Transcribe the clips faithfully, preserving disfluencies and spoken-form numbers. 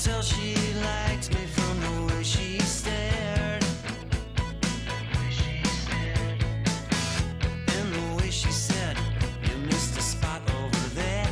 tell she liked me from the way she stared. And the way she said, you missed a spot over there.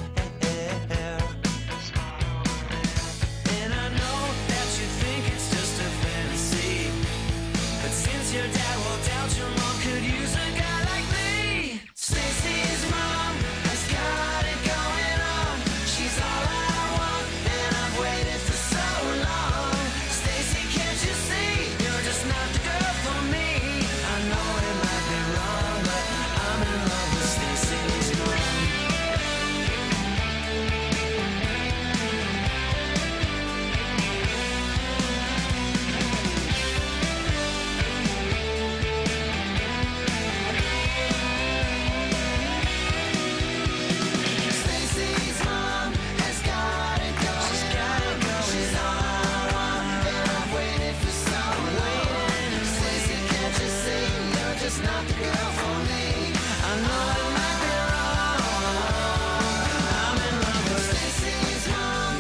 And I know that you think it's just a fantasy, but since your dad walked out, your mom could use a guy like me. Stacy's mom has got it going on. She's all I want, and I've waited for so long. Stacy, can't you see? You're just not the girl for me. I know it might be wrong, but I'm in love with Stacy's mom. Stacy's mom has got it going. She's got it going. She's all I want, and I've waited for so long. Stacy, can't you see? You're just not the girl for me. I know it might be wrong. I'm in love with Stacy's mom.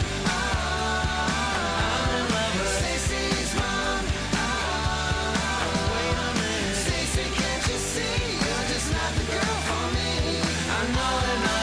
I'm in love with Stacy's mom. Wait a minute. Stacy, can't you see? You're just not the girl for me. I know it might